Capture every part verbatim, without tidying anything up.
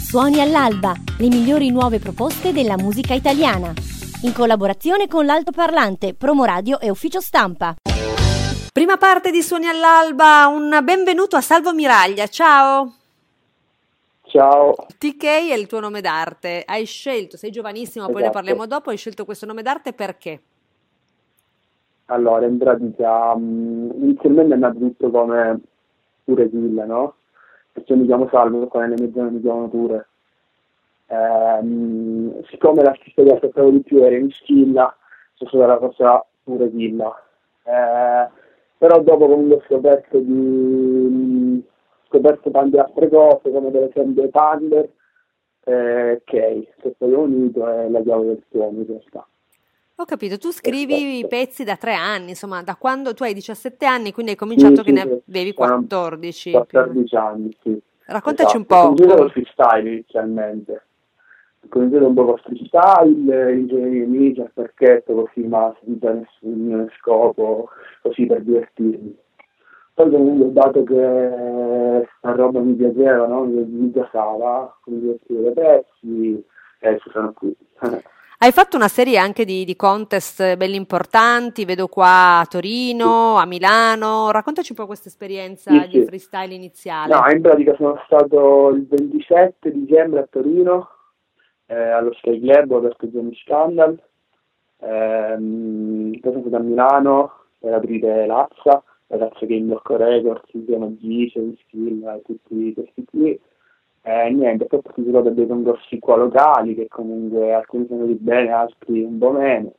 Suoni all'alba, le migliori nuove proposte della musica italiana. In collaborazione con l'Altoparlante, Promo Radio e Ufficio Stampa. Prima parte di Suoni all'alba, un benvenuto a Salvo Miraglia, ciao! Ciao. T K è il tuo nome d'arte, hai scelto, sei giovanissimo, esatto. Poi ne parliamo dopo, hai scelto questo nome d'arte perché? Allora, in pratica, um, inizialmente è nato tutto come Pure Killa, no? Perché mi chiamo Salvo, qua nelle mie zone mi chiamano Pure. Ehm, siccome l'artista che aspettavo di più era in Schilla, sono stata la cosa Pure Killa. Eh, però dopo comunque ho scoperto di... scoperto tante altre cose, come per esempio Thunder, eh, Kay, che poi ho unito è la chiave del suono in realtà. Ho capito, tu scrivi i pezzi da tre anni, insomma, da quando tu hai diciassette anni, quindi hai cominciato sì, che sì, ne avevi quattordici. quattordici anni, sì. Raccontaci esatto. un po'. Ho cominciato con freestyle inizialmente. Ho cominciato un po' con freestyle, insieme ai miei amici, al parchetto, così, ma senza nessun scopo, così per divertirmi. Poi comunque, dato che sta roba mi piaceva, no? mi, mi piaceva, mi divertivo dei pezzi, e adesso sono qui. Hai fatto una serie anche di, di contest belli importanti, vedo qua a Torino, a Milano, raccontaci un po' questa esperienza sì, di sì. freestyle iniziale. No, in pratica sono stato il ventisette dicembre a Torino, eh, allo Sky Club, ho aperto Johnny Scandal, ehm, poi sono stato a Milano per aprire l'Azza, ragazzo che in Blocco Records, insieme a Gice, Skill, e tutti questi qui. Eh, niente, poi ho partecipato a dei concorsi qua locali che comunque alcuni sono di bene, altri un po' meno.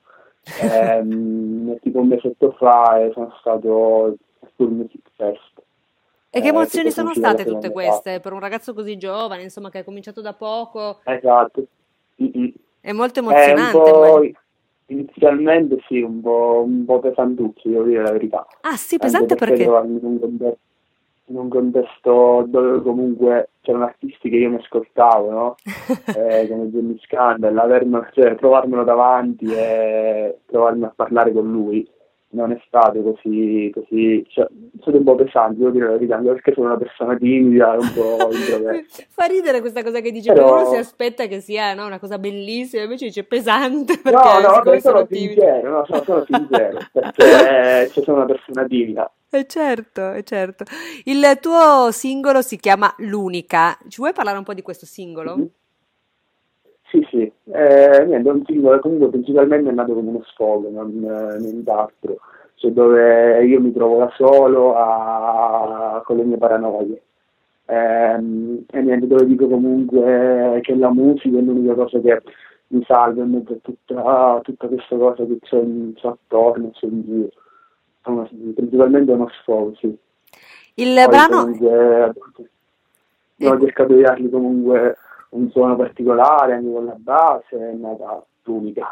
Eh, tipo un mesetto fa eh, sono stato al School Music Fest. E che eh, emozioni sono state tutte parte. queste per un ragazzo così giovane, insomma, che ha cominciato da poco? Esatto. Mm-hmm. È molto emozionante. Eh, un po', inizialmente sì, un po', un po' pesantuccio, devo dire la verità. Ah sì, pesante Anche perché? perché? In un contesto, in un contesto dove comunque c'erano artisti che io mi ascoltavo, no? eh, come Johnny Scandal, avermelo, cioè, trovarmelo davanti e trovarmi a parlare con lui non è stato così, così cioè, è stato un po' pesante, devo dire la verità, anche perché sono una persona timida, un po' introversa. Fa ridere questa cosa che dice, Però... perché uno si aspetta che sia no, una cosa bellissima, invece dice pesante perché no, no, sono, sono sincero, no, sono, sono sincero, perché eh, sono una persona timida. Eh certo, è certo. Il tuo singolo si chiama L'Unica, ci vuoi parlare un po' di questo singolo? Mm-hmm. Sì, sì, eh, niente, è un singolo comunque principalmente è nato come uno sfogo, non nient'altro, cioè dove io mi trovo da solo a, con le mie paranoie. Eh, e niente, dove dico comunque che la musica è l'unica cosa che mi salva in mezzo a tutta, tutta questa cosa che c'è, c'è attorno, c'è in giro. Una, principalmente uno sfogo, sì. Il Poi brano... comunque, io ho cercato di dargli comunque un suono particolare, anche con la base, è nata l'unica.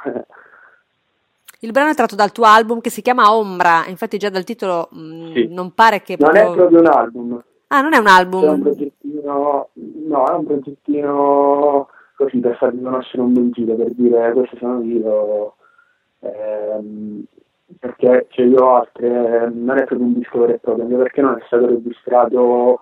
Il brano è tratto dal tuo album che si chiama Ombra, infatti già dal titolo mh, sì. non pare che... Non proprio... è proprio un album. Ah, non è un album? È un progettino, no, è un progettino così per farvi conoscere un bel giro, per dire questo sono io, ehm, perché cioè, io ho altre, non è proprio un disco vero e proprio, anche perché non è stato registrato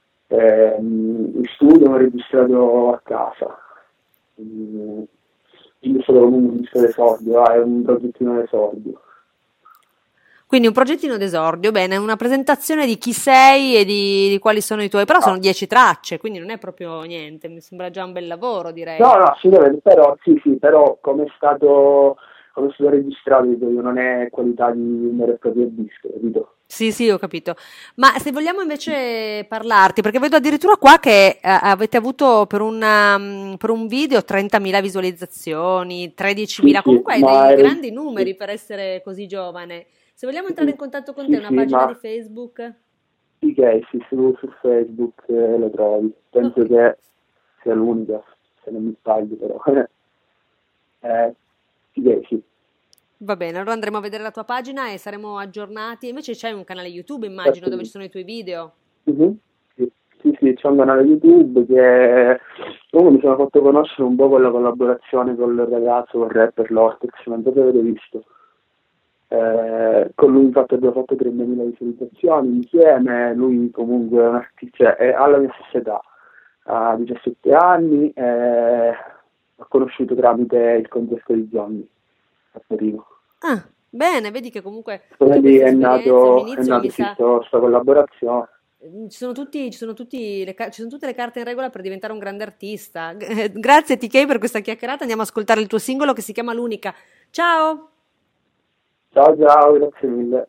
ehm, in studio, ma registrato a casa. Quindi, quindi è stato comunque un disco d'esordio, ah, è un progettino d'esordio. Quindi un progettino d'esordio, bene, una presentazione di chi sei e di, di quali sono i tuoi, però sono dieci tracce, quindi non è proprio niente, mi sembra già un bel lavoro, direi. No, no, assolutamente, però sì, sì, però come è stato, come è stato registrato, dico, non è qualità di un vero e proprio disco, capito? Sì, sì, ho capito. Ma se vogliamo invece parlarti, perché vedo addirittura qua che eh, avete avuto per, una, um, per un video trentamila visualizzazioni, tredicimila, sì, comunque sì, hai dei era... grandi numeri sì. Per essere così giovane. Se vogliamo entrare in contatto con sì, te, una sì, pagina ma... di Facebook? Sì, che sì, su, su Facebook eh, lo trovi. Penso okay. Che sia l'unica, se non mi sbaglio, però. eh, sì, che sì. Va bene, allora andremo a vedere la tua pagina e saremo aggiornati. Invece c'è un canale YouTube, immagino, sì. Dove ci sono i tuoi video. Mm-hmm. Sì, sì, sì, c'è un canale YouTube che comunque mi sono fatto conoscere un po' con la collaborazione con il ragazzo, con il rapper Lortex, non so se avete visto. Eh, con lui infatti abbiamo fatto trentamila visualizzazioni insieme, lui comunque è un artista, è alla mia stessa età, a diciassette anni, e ho conosciuto tramite il contesto di Zombie a Torino. Ah, bene, vedi che comunque quindi è nato, è nato questa collaborazione. Ci sono, tutti, ci, sono tutti le, ci sono tutte le carte in regola per diventare un grande artista. Grazie T K per questa chiacchierata. Andiamo a ascoltare il tuo singolo che si chiama L'Unica. Ciao! Ciao ciao, grazie mille.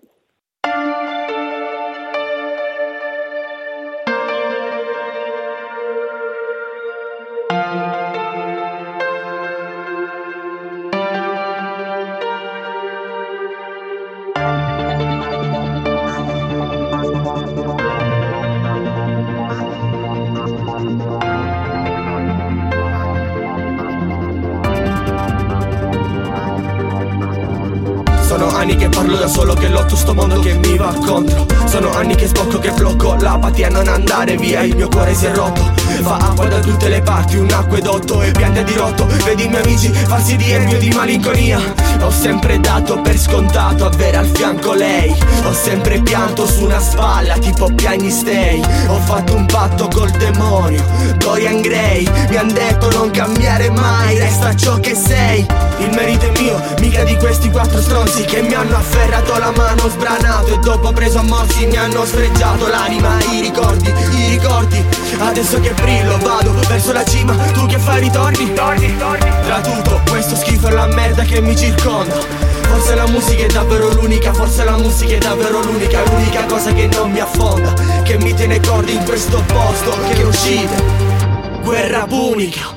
Sono anni che parlo da solo, che lotto sto mondo che mi va contro. Sono anni che sbocco, che blocco l'apatia, non andare via, il mio cuore si è rotto. Fa acqua da tutte le parti, un acquedotto e piante di rotto. Vedi i miei amici farsi di ermio di malinconia. Ho sempre dato per scontato avere al fianco lei. Ho sempre pianto su una spalla tipo piagni stay. Ho fatto un patto col demonio, Dorian Gray. Mi han detto non cambiare mai, resta ciò che sei. Il merito è mio, mica di questi quattro stronzi che mi hanno afferrato la mano sbranato e dopo preso a morsi mi hanno sfregiato l'anima. I ricordi, i ricordi, adesso che brillo vado verso la cima. Tu che fai ritorni, torni, torni. Tra tutto questo schifo e la merda che mi circonda, forse la musica è davvero l'unica, forse la musica è davvero l'unica. L'unica cosa che non mi affonda, che mi tiene cordi in questo posto che uccide. Guerra punica.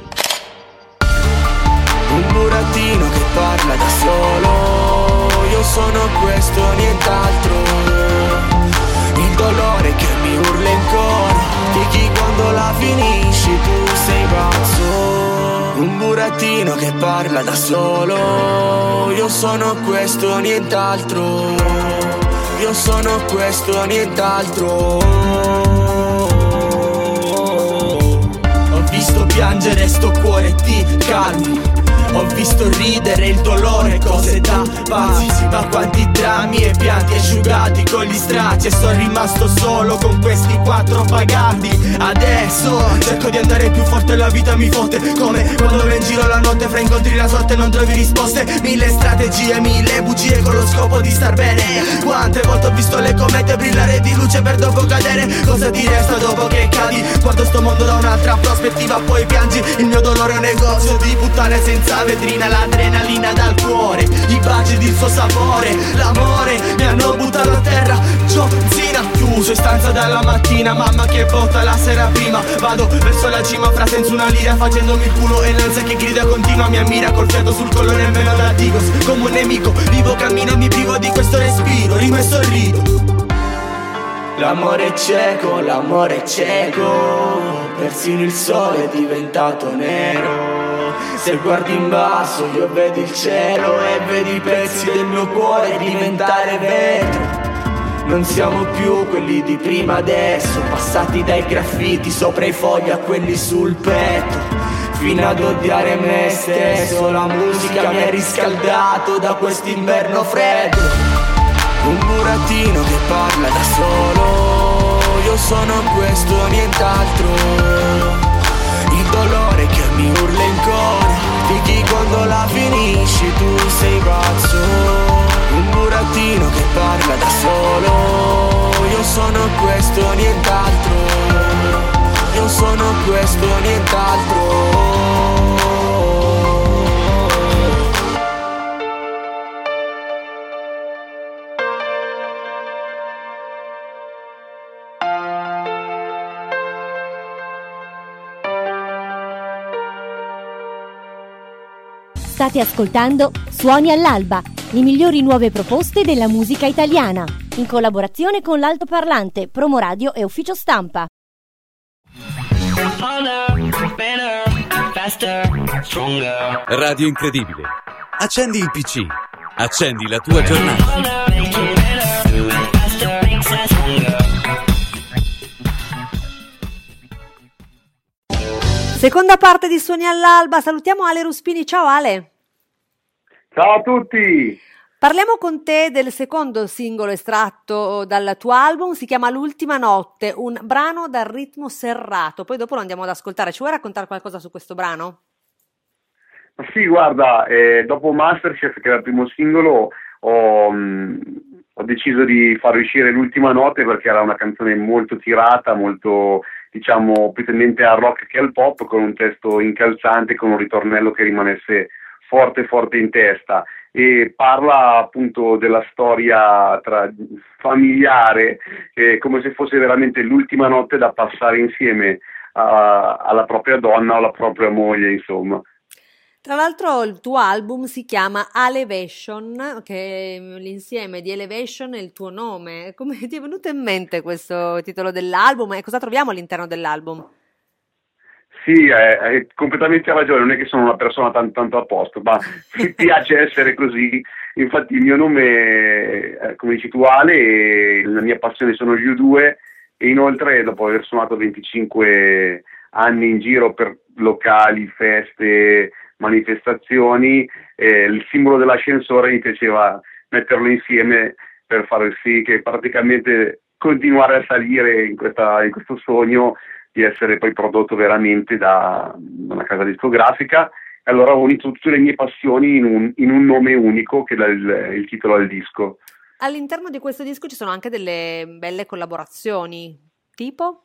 Un burattino che parla da solo, io sono questo, nient'altro. Il dolore che mi urla in coro, di chi quando la finisci tu sei pazzo. Un burattino che parla da solo, io sono questo, nient'altro. Io sono questo, nient'altro. Ho visto piangere sto cuore, ti calmi. Ho visto ridere il dolore, cose da pazzi. Ma quanti drammi e pianti asciugati con gli stracci. E sono rimasto solo con questi quattro pagati. Adesso cerco di andare più forte, la vita mi fotte. Come quando vai in giro la notte fra incontri la sorte e non trovi risposte. Mille strategie, mille bugie con lo scopo di star bene. Quante volte ho visto le comete brillare di luce per dopo cadere. Cosa ti resta dopo che cadi? Guardo sto mondo da un'altra prospettiva, poi piangi. Il mio dolore è un negozio di puttane senza vetrina, l'adrenalina dal cuore, i baci di il suo sapore, l'amore mi hanno buttato a terra. John Cena, chiuso in stanza dalla mattina, mamma che botta la sera prima. Vado verso la cima fra senza una lira, facendomi il culo e l'ansia che grida continua. Mi ammira col fiato sul collo, nemmeno da Digos. Come un nemico, vivo, cammino e mi privo di questo respiro, rimo e sorrido. L'amore è cieco, l'amore è cieco, persino il sole è diventato nero. Se guardi in basso io vedo il cielo e vedi i pezzi del mio cuore diventare vetro. Non siamo più quelli di prima adesso, passati dai graffiti sopra i fogli a quelli sul petto, fino ad odiare me stesso. La musica mi ha riscaldato da quest'inverno freddo. Un burattino che parla da solo, io sono questo, nient'altro. Il dolore che mi urla in coro, di chi quando la finisci tu sei pazzo. Un burattino che parla da solo, io sono questo, nient'altro. Io sono questo, nient'altro. State ascoltando Suoni all'Alba, le migliori nuove proposte della musica italiana, in collaborazione con l'Altoparlante, Promo Radio e Ufficio Stampa. Radio Incredibile. Accendi il P C. Accendi la tua giornata. Seconda parte di Suoni all'Alba, salutiamo Ale Ruspini. Ciao Ale. Ciao a tutti. Parliamo con te del secondo singolo estratto dal tuo album, si chiama L'ultima notte, un brano dal ritmo serrato, poi dopo lo andiamo ad ascoltare. Ci vuoi raccontare qualcosa su questo brano? Sì, guarda, eh, dopo Masterchef, che era il primo singolo, ho, mh, ho deciso di far uscire L'ultima notte perché era una canzone molto tirata, molto, diciamo, più tendente al rock che al pop, con un testo incalzante, con un ritornello che rimanesse forte forte in testa, e parla appunto della storia tra familiare, eh, come se fosse veramente l'ultima notte da passare insieme a, alla propria donna o alla propria moglie, insomma. Tra l'altro il tuo album si chiama Alevation, che è l'insieme di Elevation e il tuo nome. Come ti è venuto in mente questo titolo dell'album e cosa troviamo all'interno dell'album? Sì, hai completamente ragione, non è che sono una persona tanto, tanto a posto, ma mi piace essere così. Infatti il mio nome, eh, come dici tu Ale, e la mia passione sono gli U due, e inoltre dopo aver suonato venticinque anni in giro per locali, feste, manifestazioni, eh, il simbolo dell'ascensore mi piaceva metterlo insieme per fare sì che praticamente continuare a salire in, questa, in questo sogno di essere poi prodotto veramente da, da una casa discografica. E allora ho unito tutte le mie passioni in un, in un nome unico che dà il, il titolo al disco. All'interno di questo disco ci sono anche delle belle collaborazioni, tipo?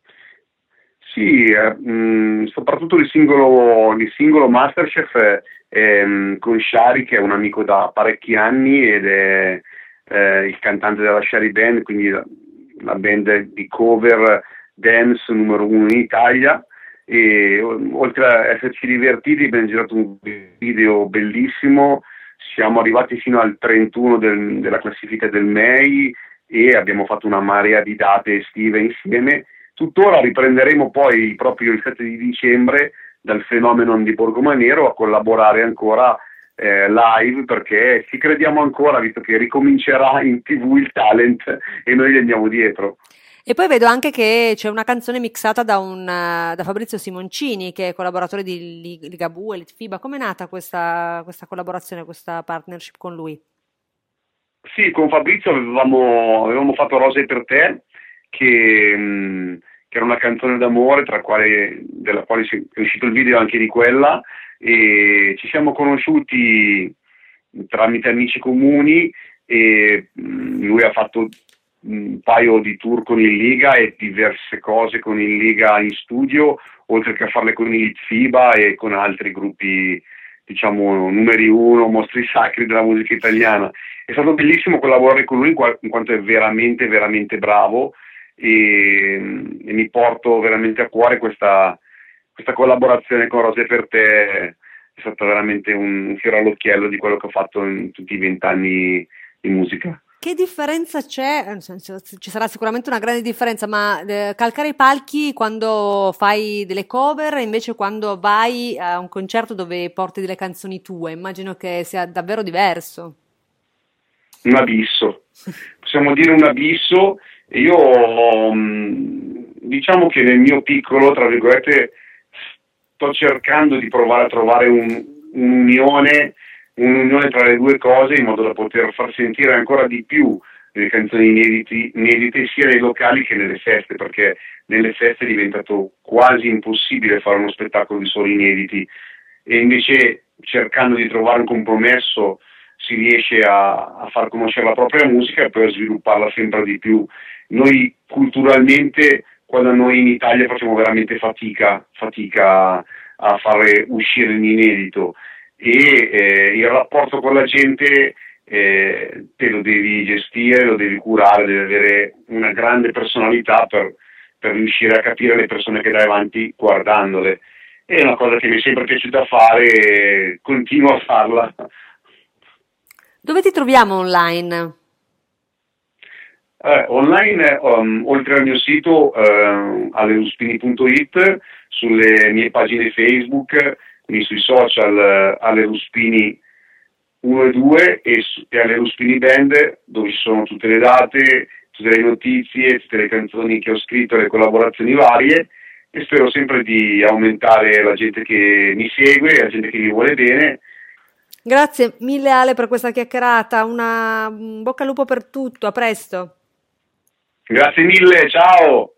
Sì, eh, mh, soprattutto il singolo, il singolo Masterchef è, è, mh, con Shari, che è un amico da parecchi anni ed è eh, il cantante della Shari Band, quindi la, la band di cover dance numero uno in Italia, e oltre a esserci divertiti abbiamo girato un video bellissimo, siamo arrivati fino al trentuno del, della classifica del M E I e abbiamo fatto una marea di date estive insieme. Tuttora riprenderemo poi proprio il sette di dicembre dal Phenomenon di Borgomanero a collaborare ancora eh, live, perché ci crediamo ancora, visto che ricomincerà in tv il talent e noi gli andiamo dietro. E poi vedo anche che c'è una canzone mixata da, un, da Fabrizio Simoncini, che è collaboratore di Ligabue, Litfiba. Com'è nata questa, questa collaborazione, questa partnership con lui? Sì, con Fabrizio avevamo, avevamo fatto Rose per te, che, mh, che era una canzone d'amore, tra quale, della quale è uscito il video anche di quella, e ci siamo conosciuti tramite amici comuni, e mh, lui ha fatto un paio di tour con il Liga e diverse cose con il Liga in studio, oltre che a farle con il FIBA e con altri gruppi, diciamo, numeri uno, mostri sacri della musica italiana. È stato bellissimo collaborare con lui in quanto è veramente, veramente bravo, e, e mi porto veramente a cuore questa, questa collaborazione con Rose per te. È stato veramente un fiore all'occhiello di quello che ho fatto in tutti i vent'anni di musica. Che differenza c'è? Ci sarà sicuramente una grande differenza, ma eh, calcare i palchi quando fai delle cover e invece quando vai a un concerto dove porti delle canzoni tue, immagino che sia davvero diverso. Un abisso, possiamo dire un abisso. Io diciamo che nel mio piccolo, tra virgolette, sto cercando di provare a trovare un, un'unione un'unione tra le due cose, in modo da poter far sentire ancora di più le canzoni inediti, inedite sia nei locali che nelle feste, perché nelle feste è diventato quasi impossibile fare uno spettacolo di soli inediti, e invece cercando di trovare un compromesso si riesce a, a far conoscere la propria musica e poi a svilupparla sempre di più. Noi culturalmente, quando noi in Italia facciamo veramente fatica, fatica a fare uscire l'inedito, e eh, il rapporto con la gente eh, te lo devi gestire, lo devi curare, devi avere una grande personalità per, per riuscire a capire le persone che dai avanti guardandole. È una cosa che mi è sempre piaciuta fare e continuo a farla. Dove ti troviamo online? Eh, online, um, oltre al mio sito uh, aleruspini punto it, sulle mie pagine Facebook, quindi sui social uh, Ale Ruspini uno e due e, e Ale Ruspini Band, dove ci sono tutte le date, tutte le notizie, tutte le canzoni che ho scritto, le collaborazioni varie, e spero sempre di aumentare la gente che mi segue, la gente che mi vuole bene. Grazie mille Ale per questa chiacchierata, una un bocca al lupo per tutto, a presto. Grazie mille, ciao.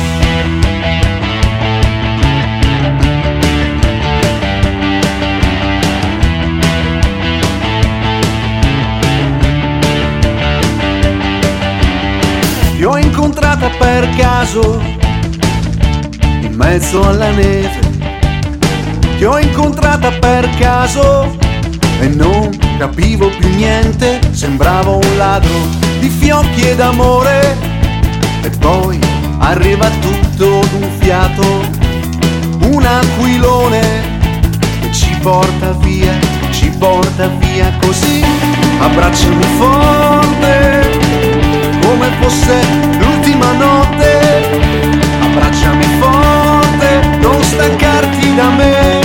Ti ho incontrata per caso in mezzo alla neve. Ti ho incontrata per caso e non capivo più niente. Sembravo un ladro di fiocchi ed amore. E poi arriva tutto d'un fiato, un aquilone che ci porta via, ci porta via così. Abbracciami forte come fosse l'ultima notte, abbracciami forte, non stancarti da me.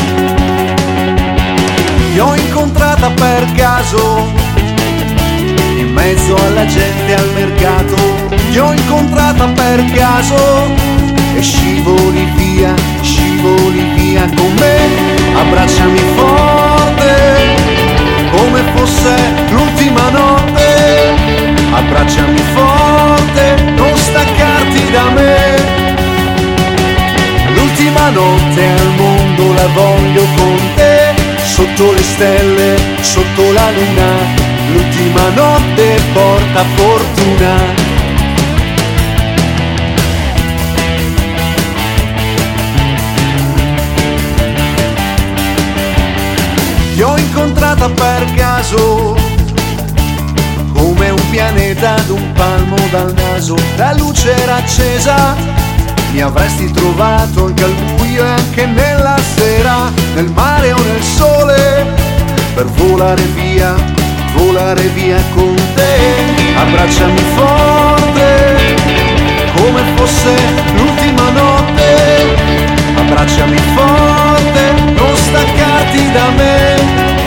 Ti ho incontrata per caso in mezzo alla gente al mercato. Ti ho incontrata per caso e scivoli via, scivoli via con me. Abbracciami forte come fosse l'ultima notte, abbracciami forte, non staccarti da me. L'ultima notte al mondo la voglio con te, sotto le stelle, sotto la luna. L'ultima notte porta fortuna. Ti ho incontrata per caso come un pianeta ad un palmo dal naso. La luce era accesa, mi avresti trovato anche al buio e anche nella sera, nel mare o nel sole, per volare via, volare via con te. Abbracciami forte come fosse l'ultima notte, abbracciami forte, non staccarti da me.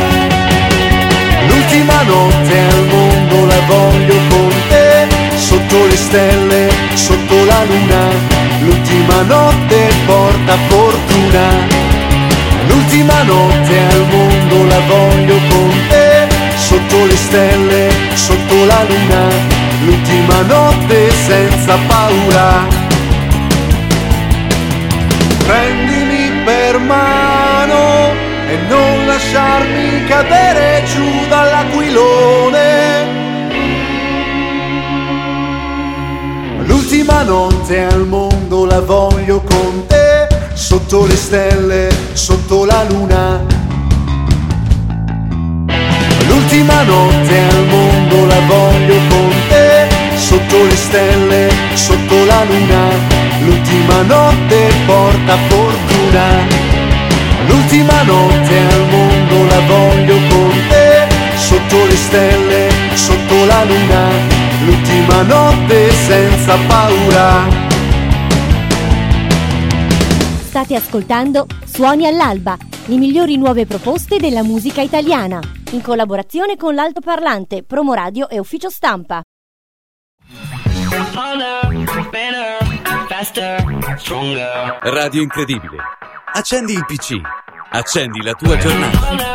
L'ultima notte al mondo la voglio con te, sotto le stelle, sotto la luna. L'ultima notte porta fortuna. L'ultima notte al mondo la voglio con te, sotto le stelle, sotto la luna. L'ultima notte senza paura. Prendimi per mano e non lasciarmi cadere giù dall'aquilone. L'ultima notte al mondo la voglio con te, sotto le stelle, sotto la luna. L'ultima notte al mondo la voglio con te, sotto le stelle, sotto la luna. L'ultima notte porta fortuna. L'ultima notte al mondo la voglio con te, sotto le stelle, sotto la luna. L'ultima notte senza paura. State ascoltando Suoni all'alba, le migliori nuove proposte della musica italiana, in collaborazione con l'altoparlante, Promoradio e Ufficio Stampa. Radio Incredibile. Accendi il P C. Accendi la tua giornata.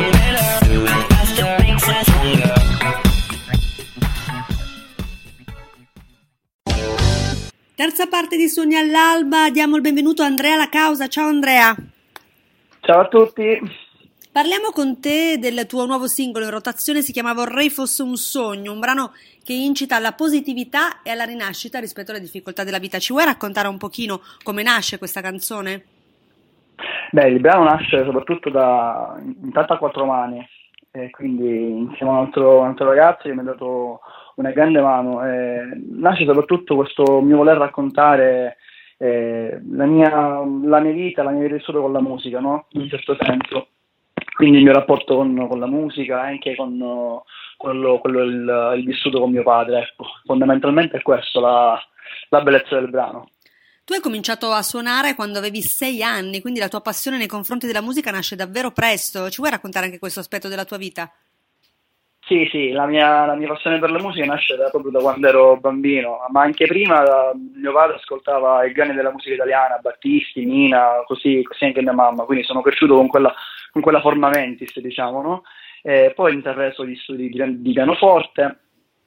Terza parte di Suoni all'alba, diamo il benvenuto a Andrea La Causa. Ciao Andrea. Ciao a tutti. Parliamo con te del tuo nuovo singolo in rotazione, si chiama Vorrei fosse un sogno, un brano che incita alla positività e alla rinascita rispetto alle difficoltà della vita. Ci vuoi raccontare un pochino come nasce questa canzone? Beh, il brano nasce soprattutto da intanto a quattro mani, e quindi insieme a un altro, un altro ragazzo che mi ha dato una grande mano. E nasce soprattutto questo mio voler raccontare eh, la, mia, la mia vita, la mia vita vissuta con la musica, no? In un certo senso. Quindi il mio rapporto con, con la musica, anche con quello, quello il, il vissuto con mio padre, ecco. Fondamentalmente è questo la, la bellezza del brano. Tu hai cominciato a suonare quando avevi sei anni, quindi la tua passione nei confronti della musica nasce davvero presto. Ci vuoi raccontare anche questo aspetto della tua vita? Sì, sì, la mia, la mia passione per la musica nasce da, proprio da quando ero bambino, ma anche prima da, mio padre ascoltava i grani della musica italiana, Battisti, Mina, così, così anche mia mamma, quindi sono cresciuto con quella, con quella forma mentis, diciamo, no? Eh, poi ho intrapreso gli studi di, di pianoforte,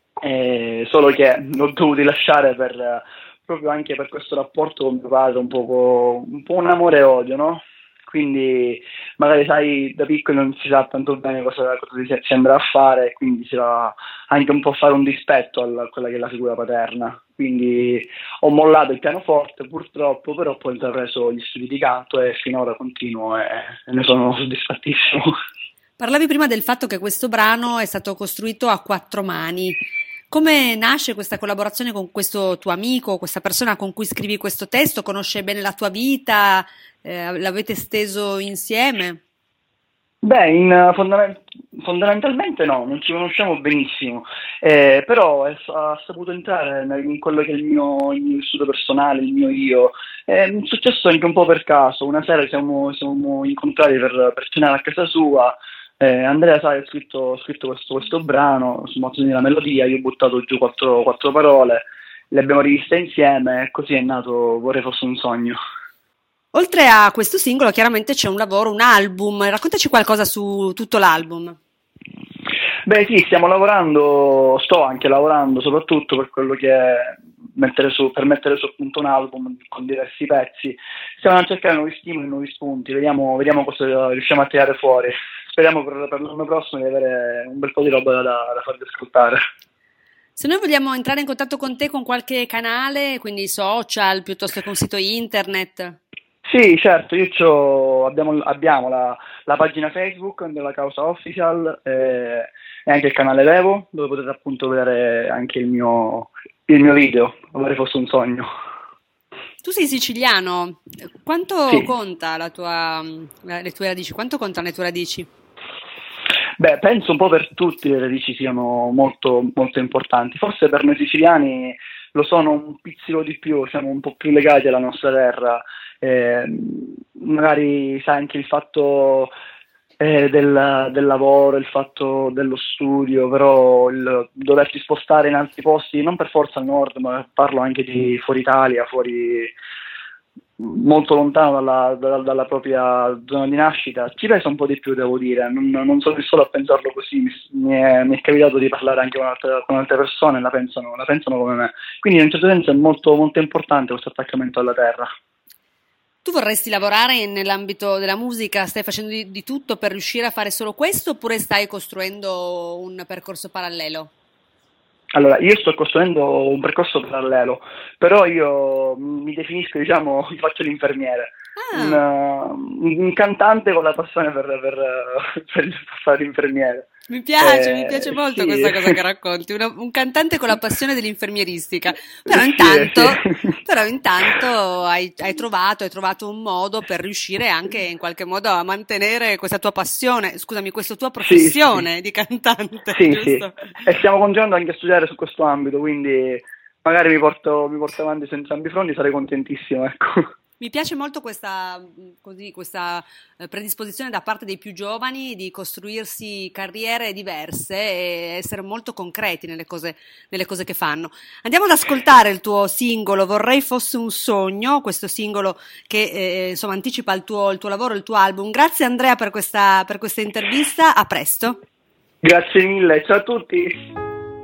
eh, solo che l'ho dovuto lasciare per, proprio anche per questo rapporto con mio padre, un po', un po' un amore e odio, no? Quindi magari sai, da piccoli non si sa tanto bene cosa, cosa si, si andrà a fare, quindi si va anche un po' a fare un dispetto a quella che è la figura paterna. Quindi ho mollato il pianoforte purtroppo, però poi ho intrapreso gli studi di canto e finora continuo e, e ne sono soddisfattissimo. Parlavi prima del fatto che questo brano è stato costruito a quattro mani. Come nasce questa collaborazione con questo tuo amico, questa persona con cui scrivi questo testo? Conosce bene la tua vita? Eh, l'avete steso insieme? Beh, in, fondament- fondamentalmente no, non ci conosciamo benissimo, eh, però è, ha saputo entrare in quello che è il mio, il mio vissuto personale, il mio io. È successo anche un po' per caso. Una sera siamo, siamo incontrati per, per cenare a casa sua. Eh, Andrea, sai, ha scritto, ha scritto questo, questo brano su mozione della melodia, io ho buttato giù quattro, quattro parole, le abbiamo riviste insieme e così è nato Vorrei fosse un sogno. Oltre a questo singolo chiaramente c'è un lavoro, un album, raccontaci qualcosa su tutto l'album. Beh sì, stiamo lavorando, sto anche lavorando soprattutto per quello che è mettere su, per mettere su appunto un album con diversi pezzi. Stiamo a cercare nuovi stimoli, nuovi spunti, vediamo, vediamo cosa riusciamo a tirare fuori. Speriamo per, per l'anno prossimo di avere un bel po' di roba da, da farvi ascoltare. Se noi vogliamo entrare in contatto con te con qualche canale, quindi social, piuttosto che un sito internet? Sì, certo, io c'ho, abbiamo, abbiamo la, la pagina Facebook della Causa Official eh, e anche il canale Vevo, dove potete appunto vedere anche il mio, il mio video, Vorrei fosse un sogno. Tu sei siciliano, quanto Sì. conta la tua, le tue radici? Quanto contano le tue radici? Beh, penso un po' per tutti le radici siano molto, molto importanti, forse per noi siciliani lo sono un pizzico di più, siamo un po' più legati alla nostra terra. Eh, magari sai anche il fatto eh, del, del lavoro, il fatto dello studio, però il doverti spostare in altri posti, non per forza al nord, ma parlo anche di fuori Italia, fuori molto lontano dalla, dalla, dalla propria zona di nascita, ci pesa un po' di più, devo dire. Non, non sono solo a pensarlo così, mi, mi, è, mi è capitato di parlare anche con altre, con altre persone e la pensano, la pensano come me, quindi in un certo senso è molto, molto importante questo attaccamento alla terra. Tu vorresti lavorare nell'ambito della musica? Stai facendo di, di tutto per riuscire a fare solo questo oppure stai costruendo un percorso parallelo? Allora, io sto costruendo un percorso parallelo, però io mi definisco, diciamo, faccio l'infermiere, ah. un, un cantante con la passione per, per, per fare l'infermiere. Mi piace, eh, mi piace molto sì. questa cosa che racconti, Una, un cantante con la passione dell'infermieristica, però intanto, sì, sì. Però intanto hai, hai trovato, hai trovato un modo per riuscire anche in qualche modo a mantenere questa tua passione, scusami, questa tua professione sì, sì. di cantante. Sì, giusto? Sì, e stiamo continuando anche a studiare su questo ambito, quindi magari mi porto, mi porto avanti su entrambi i fronti, sarei contentissimo, ecco. Mi piace molto questa, così, questa predisposizione da parte dei più giovani di costruirsi carriere diverse e essere molto concreti nelle cose, nelle cose che fanno. Andiamo ad ascoltare il tuo singolo Vorrei fosse un sogno, questo singolo che eh, insomma anticipa il tuo, il tuo lavoro, il tuo album. Grazie Andrea per questa, per questa intervista, a presto. Grazie mille, ciao a tutti.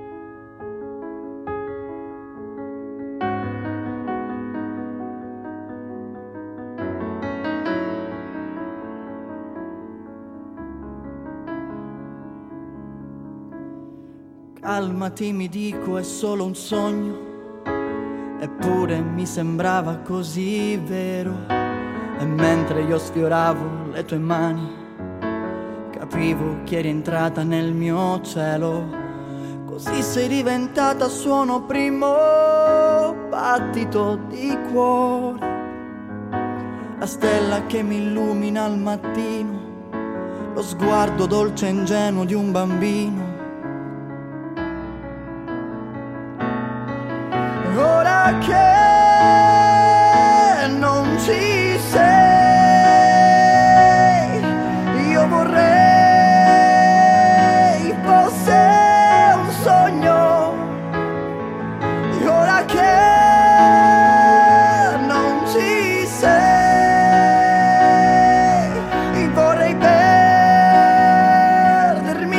Calmati, mi dico, è solo un sogno, eppure mi sembrava così vero. E mentre io sfioravo le tue mani, capivo che eri entrata nel mio cielo. Così sei diventata suono primo, battito di cuore, la stella che mi illumina al mattino, lo sguardo dolce e ingenuo di un bambino. Ora che non ci sei, io vorrei fosse un sogno. E ora che non ci sei, vorrei perdermi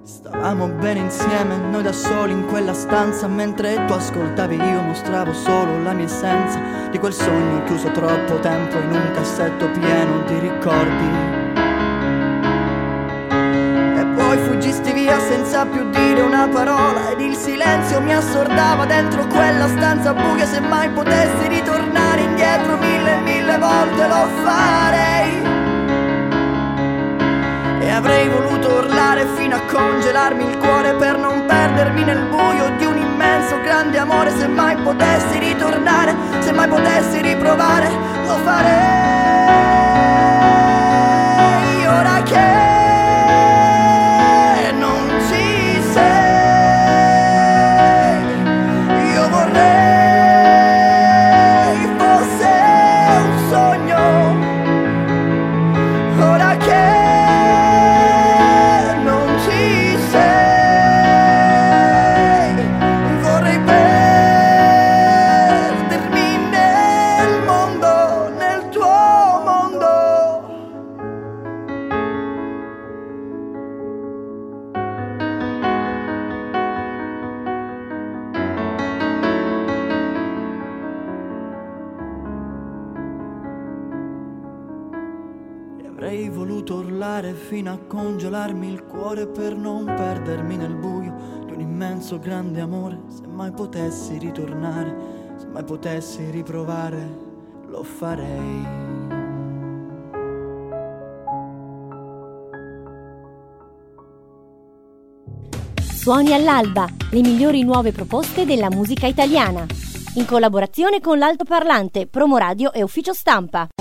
Stavamo bene insieme, noi da soli in quella stanza. Mentre tu ascoltavi io mostravo solo la mia essenza di quel sogno chiuso troppo tempo in un cassetto pieno di ricordi. E poi fuggisti via senza più dire una parola, ed il silenzio mi assordava dentro quella stanza buia. Se mai potessi ritornare indietro mille e mille volte lo farei. E avrei voluto urlare fino a congelarmi il cuore per non perdermi nel buio di un immenso grande amore. Se mai potessi ritornare, se mai potessi riprovare, lo farei. Ora che non ci sei, io vorrei fosse un sogno. Ora che avrei voluto urlare fino a congelarmi il cuore per non perdermi nel buio di un immenso grande amore. Se mai potessi ritornare, se mai potessi riprovare, lo farei. Suoni all'alba, le migliori nuove proposte della musica italiana. In collaborazione con l'Altoparlante, Promoradio e Ufficio Stampa.